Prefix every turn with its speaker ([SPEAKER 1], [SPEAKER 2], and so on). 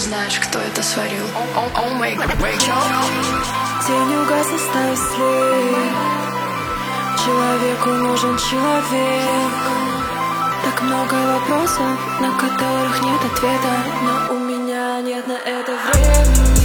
[SPEAKER 1] знаешь, кто это сварил. Oh my God, Rachel.
[SPEAKER 2] Тень угас, осталась след. Человеку нужен человек. Так много вопросов, на которых нет ответа, но у меня нет на это времени.